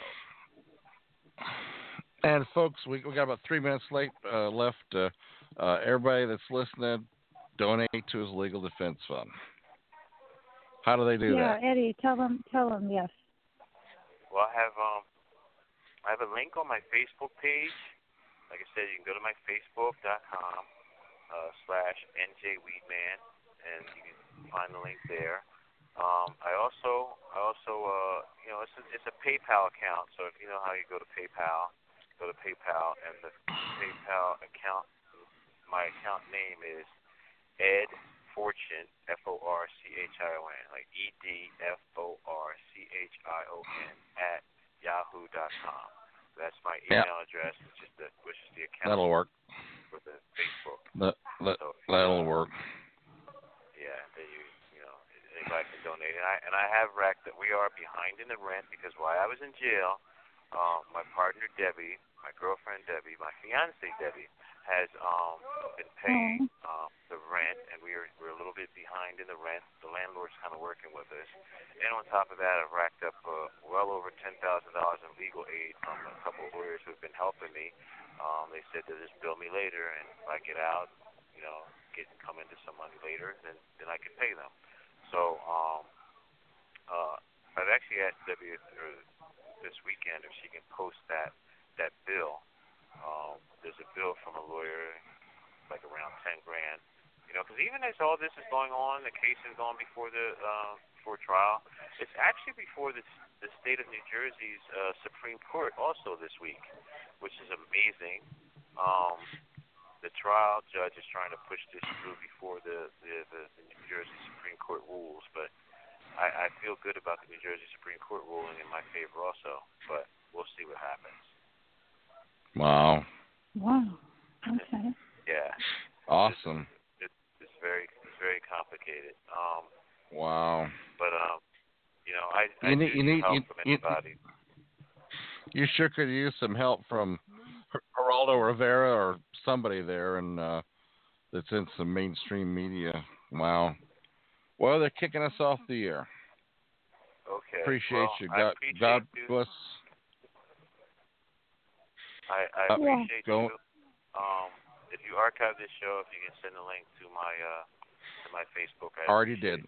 12. And folks, we got about 3 minutes left. Everybody that's listening, donate to his legal defense fund. How do they do that? Yeah, Eddie, tell them, yes. Well, I have a link on my Facebook page. Like I said, you can go to my facebook.com /NJWeedman, and you can find the link there. I also it's a PayPal account. So if you know how you go to PayPal, and the PayPal account, my account name is Ed Fortune, Forchion, like EDFORCHION @yahoo.com. That's my email address, which is the account. That'll work. For the Facebook. That'll work. Yeah, that anybody can donate, and I have racked that we are behind in the rent because while I was in jail, my partner Debbie, my girlfriend Debbie, my fiance Debbie has been paying the rent, and we're a little bit behind in the rent. The landlord's kind of working with us, and on top of that, I've racked up well over $10,000 in legal aid from a couple of lawyers who've been helping me. They said they'll just bill me later, and if I get out, come into some money later, then I can pay them. So I've actually asked Debbie this weekend if she can post that bill. There's a bill from a lawyer, like around $10,000. Because even as all this is going on, the case is going before trial. It's actually before the state of New Jersey's Supreme Court also this week, which is amazing. The trial judge is trying to push this through before the New Jersey Supreme Court rules, but I feel good about the New Jersey Supreme Court ruling in my favor also, but we'll see what happens. Wow. Okay. Yeah. Awesome. It's very complicated. Wow. But I need help from anybody. You sure could use some help from Geraldo Rivera or somebody there, and that's in some mainstream media. Wow. Well, they're kicking us off the air. Okay. Appreciate you. God bless. I appreciate you. If you archive this show, if you can send a link to my Facebook. Already did.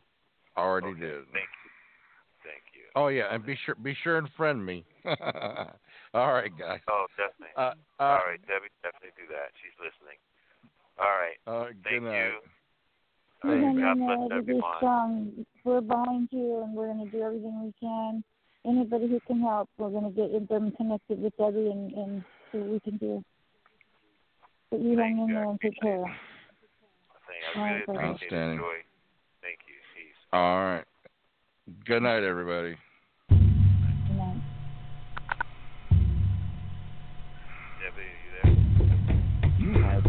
Thank you. Oh yeah, and be sure and friend me. All right, guys. Oh, definitely. All right, Debbie, definitely do that. She's listening. All right. Thank you. God bless everyone. We're behind you, and we're going to do everything we can. Anybody who can help, we're going to get them connected with Debbie and see what we can do. But you hang in there and take care. I really appreciate it, Joy. Thank you. Peace. All right. Good night, everybody. Good night. Debbie, are you there?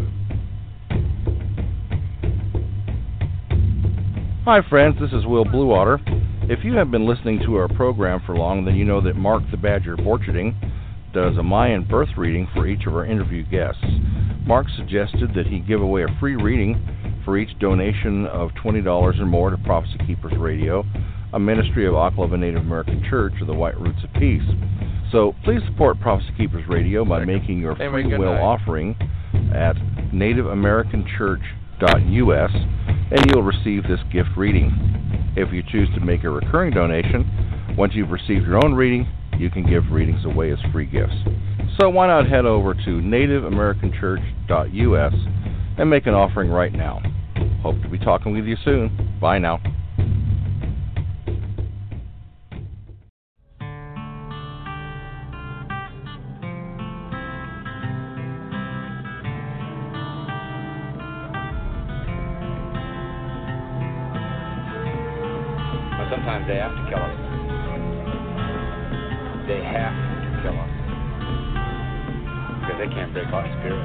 Hi, friends. This is Will Bluewater. If you have been listening to our program for long, then you know that Mark the Badger Borcherding does a Mayan birth reading for each of our interview guests. Mark suggested that he give away a free reading for each donation of $20 or more to Prophecy Keepers Radio, a ministry of Oklahoma Native American Church of the White Roots of Peace. So please support Prophecy Keepers Radio by making your free will offering at nativeamericanchurch.us, and you'll receive this gift reading. If you choose to make a recurring donation, once you've received your own reading, you can give readings away as free gifts. So why not head over to nativeamericanchurch.us and make an offering right now. Hope to be talking with you soon. Bye now. Sometimes they have to kill us. They have to kill us. Because they can't break our spirit.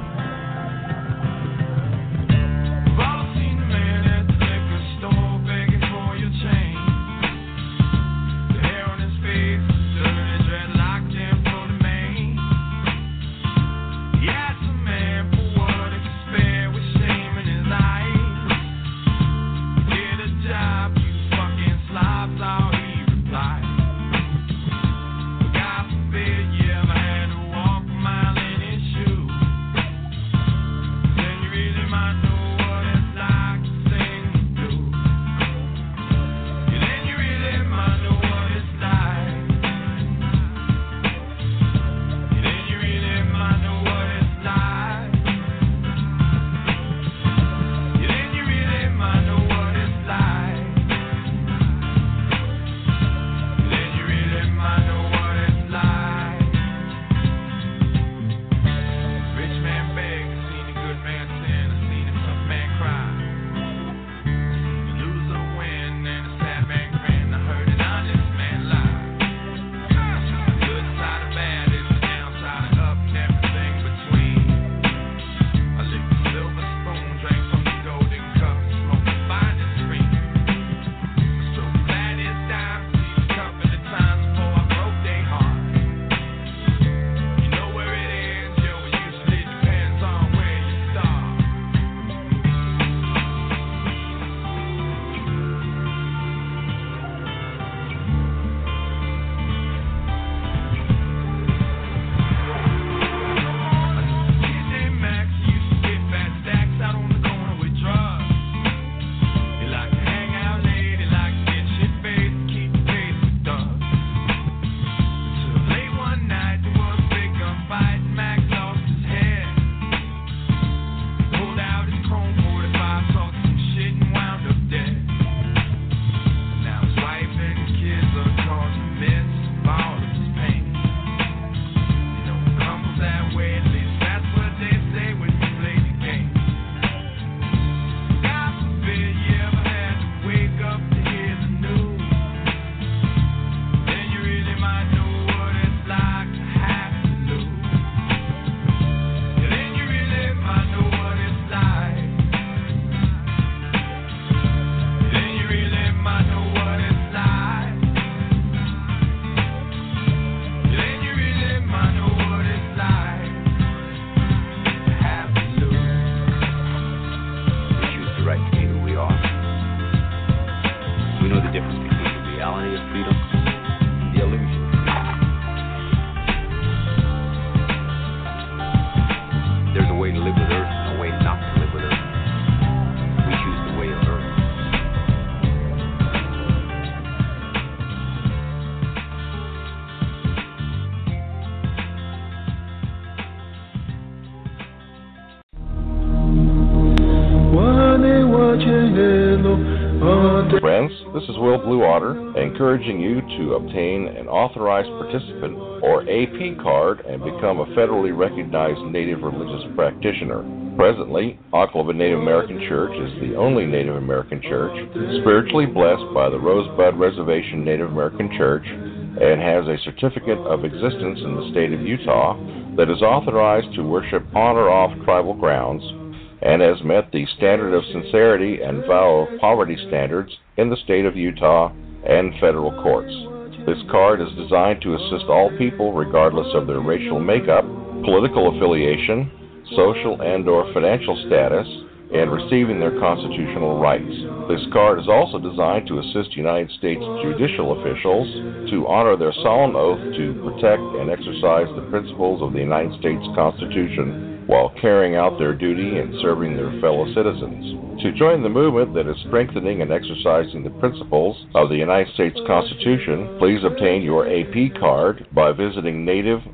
Friends, this is Will Bluewater, encouraging you to obtain an authorized participant or AP card and become a federally recognized Native religious practitioner. Presently, Oklahoma Native American Church is the only Native American church spiritually blessed by the Rosebud Reservation Native American Church and has a certificate of existence in the state of Utah that is authorized to worship on or off tribal grounds and has met the standard of sincerity and vow of poverty standards in the state of Utah and federal courts. This card is designed to assist all people regardless of their racial makeup, political affiliation, social and/or financial status, and receiving their constitutional rights. This card is also designed to assist United States judicial officials to honor their solemn oath to protect and exercise the principles of the United States Constitution while carrying out their duty and serving their fellow citizens. To join the movement that is strengthening and exercising the principles of the United States Constitution, please obtain your AP card by visiting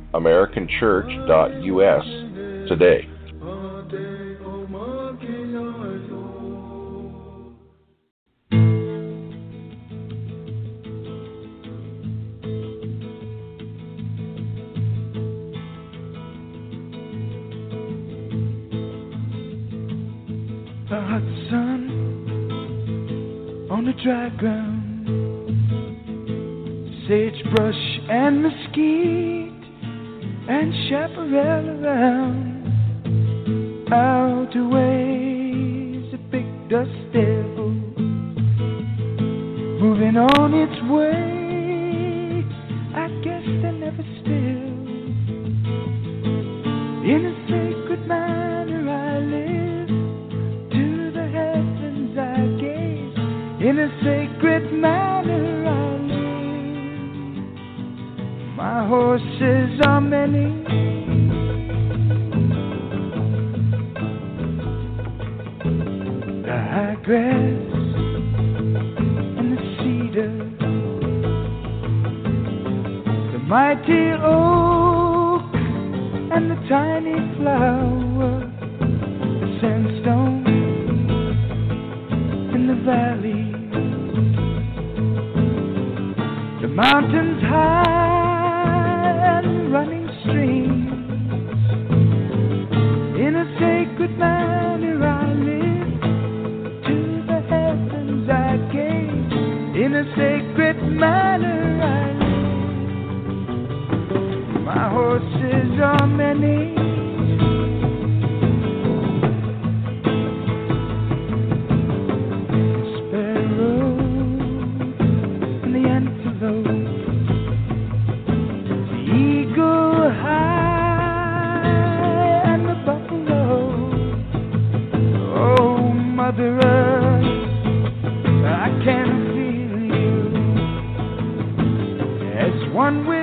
nativeamericanchurch.us today. The hot sun on the dry ground, sagebrush and mesquite and chaparral around. Out away is a big dust devil moving on its way. I guess they're never still. In a sacred manner I live, to the heavens I gaze. In a sacred manner I live. My horses are many, the high grass and the cedar, the mighty oak and the tiny flower, the sandstone in the valley, the mountains high and the running streams. In a sacred manner I live, to the heavens I gaze. In a sacred manner I live. My horses are many, the sparrow and the antelope, the eagle high and the buffalo. Oh, Mother Earth, I can feel you as one with